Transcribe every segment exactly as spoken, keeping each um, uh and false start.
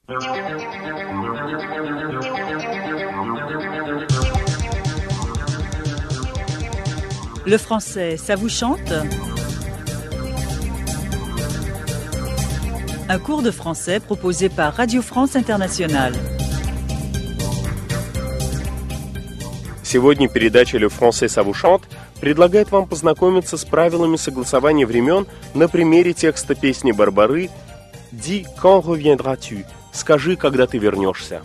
Le français, ça vous chante ? Un cours de français proposé par Radio France Internationale. Сегодня передача «Le français ça vous chante» предлагает вам познакомиться с правилами согласования времен на примере текста песни Барбары «Dis quand reviendras-tu?» «Скажи, когда ты вернешься».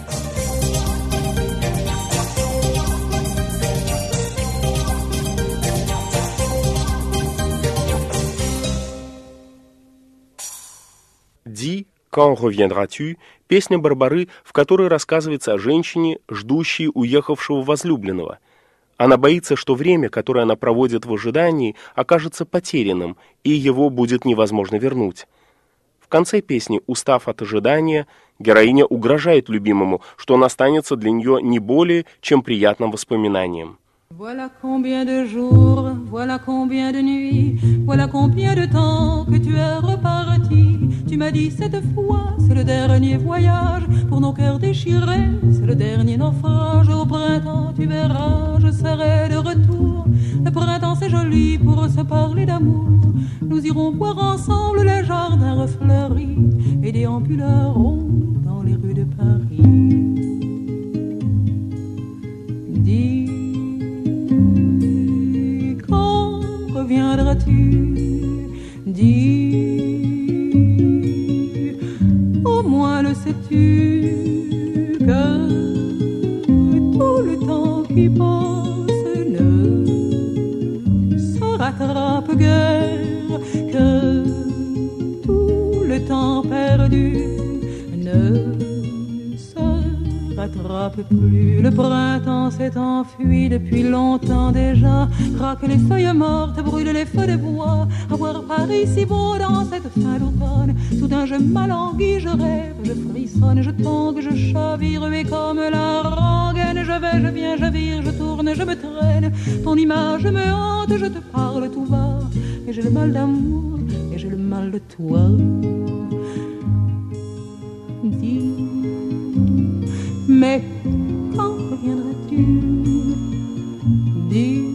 «Dis quand reviendras-tu» – песня Барбары, в которой рассказывается о женщине, ждущей уехавшего возлюбленного. Она боится, что время, которое она проводит в ожидании, окажется потерянным, и его будет невозможно вернуть. В конце песни, устав от ожидания, героиня угрожает любимому, что он останется для нее не более, чем приятным воспоминанием. Voilà combien de jours, voilà combien de nuits, voilà combien de temps que tu es reparti. Tu m'as dit cette fois, c'est le dernier voyage, pour nos cœurs déchirés, c'est le dernier naufrage. Au printemps, tu verras, je serai de retour. Le printemps, c'est joli pour se parler d'amour. Nous irons voir ensemble les jardins refleuris et déambulerons dans les rues de Paris. Dis, quand reviendras-tu? Dis, au moins le sais-tu, que tout le temps qui passe ne se rattrape guère, que tout le temps perdu ne rattrape plus. Le printemps s'est enfui depuis longtemps déjà. Craquent les feuilles mortes, brûlent les feux de bois. À voir Paris si beau dans cette fin d'automne. Soudain je m'alanguis, je rêve, je frissonne, je tangue, je chavire. Mais comme la rengaine, je vais, je viens, je vire, je tourne, je me traîne. Ton image me hante, je te parle tout bas. Et j'ai le mal d'amour, et j'ai le mal de toi. Dis, mais quand reviendras-tu? Dis,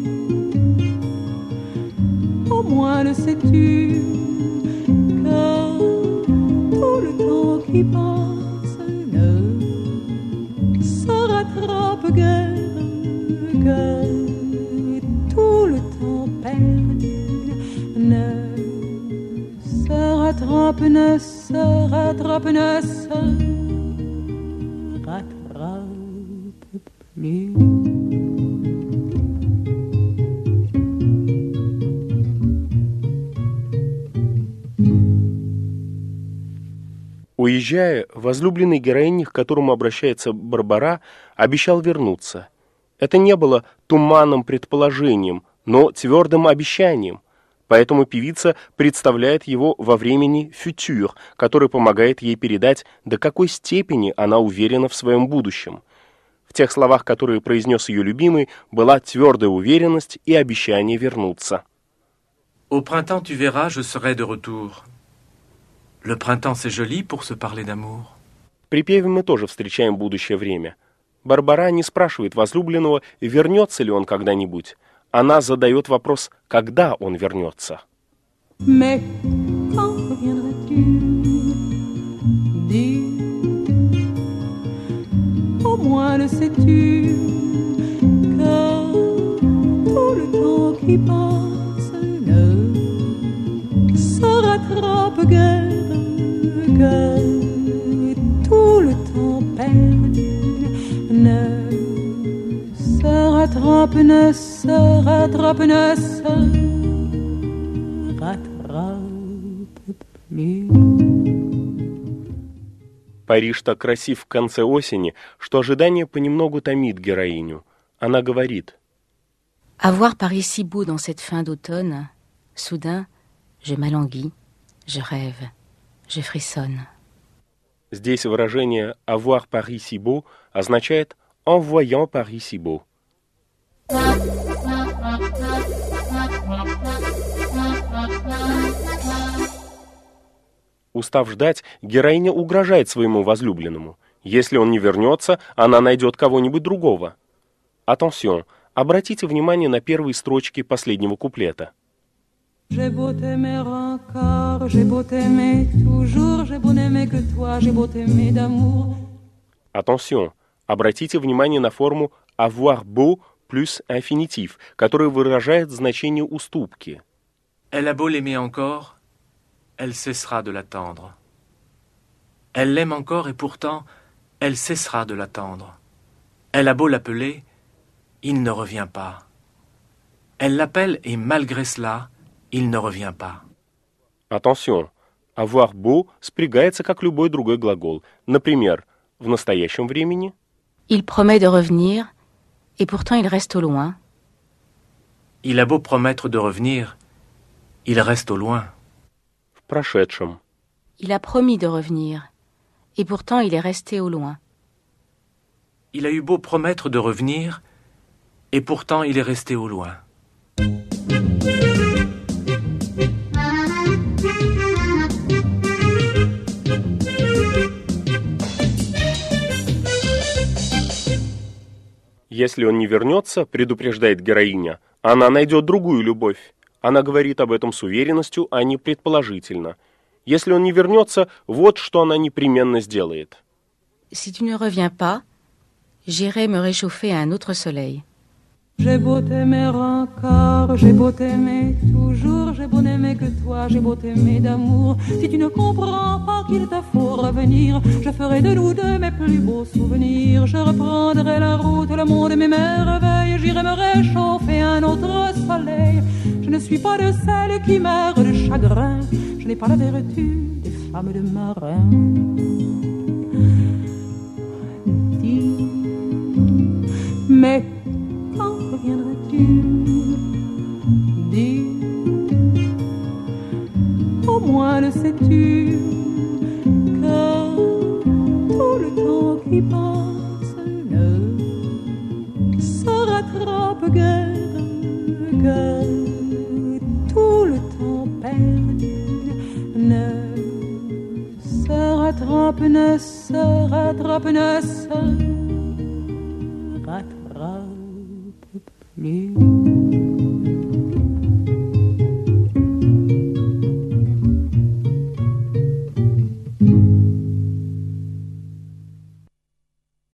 au moins le sais-tu, que tout le temps qui passe ne se rattrape guère, que tout le temps perdu ne se rattrape, ne se rattrape, ne se rattrape plus. Уезжая, возлюбленный героине, к которому обращается Барбара, обещал вернуться. Это не было туманным предположением, но твердым обещанием. Поэтому певица представляет его во времени «фютюр», который помогает ей передать, до какой степени она уверена в своем будущем. В тех словах, которые произнес ее любимый, была твердая уверенность и обещание вернуться. Au printemps, tu verras, je serai de retour. Le printemps, c'est joli pour se parler d'amour. В припеве мы тоже встречаем будущее время. Барбара не спрашивает возлюбленного, вернется ли он когда-нибудь. Она задает вопрос, когда он вернется. Mais quand reviendras-tu? Dis, au moins le sais-tu, que tout le temps qui passe ne se rattrape guère, que tout le temps perdu ne se rattrape, ne se rattrape, ne se rattrape plus. Париж так красив в конце осени, что ожидание понемногу томит героиню. Она говорит: À voir Paris si beau dans cette fin d'automne, soudain, je m'alanguis, je rêve, je frissonne. Здесь выражение «avoir Paris si beau» означает «en voyant Paris si beau». Устав ждать, героиня угрожает своему возлюбленному. Если он не вернется, она найдет кого-нибудь другого. Attention, обратите внимание на первые строчки последнего куплета. J'ai beau t'aimer encore, j'ai beau t'aimer toujours, j'ai beau n'aimer que toi, j'ai beau t'aimer d'amour. Attention, обратите внимание на форму avoir beau плюс инфинитив, который выражает значение уступки. Elle a beau l'aimer encore, elle cessera de l'attendre. Elle l'aime encore et pourtant, elle cessera de l'attendre. Elle a beau l'appeler, il ne revient pas. Elle l'appelle et malgré cela, il ne revient pas. Attention, avoir beau спрягается как любой другой глагол. Например, в настоящем времени Il promet de revenir, et pourtant il reste au loin. Il a beau promettre de revenir, il reste au loin. в прошедшем. Il a promis de revenir, et pourtant il est resté au loin. Il a eu beau promettre de revenir, et pourtant il est resté au loin. Если он не вернется, предупреждает героиня, она найдет другую любовь. Она говорит об этом с уверенностью, а не предположительно. Если он не вернется, вот что она непременно сделает. Si tu ne reviens pas, j'irai me réchauffer à un autre soleil. J'ai beau t'aimer encore, j'ai beau t'aimer toujours, j'ai beau n'aimer que toi, j'ai beau t'aimer d'amour. Si tu ne comprends pas qu'il te faut revenir, je ferai de nous deux mes plus beaux souvenirs. Je reprendrai la route, le monde et mes merveilles, j'irai me réchauffer à un autre soleil. Je ne suis pas de celles qui meurent de chagrin, je n'ai pas la vertu des femmes de marin. Dis, mais quand reviendras-tu? Dis, au moins le sais-tu que tout le temps qui passe ne se rattrape guère, que tout le temps perdu ne se rattrape, ne se rattrape, ne se rattrape plus.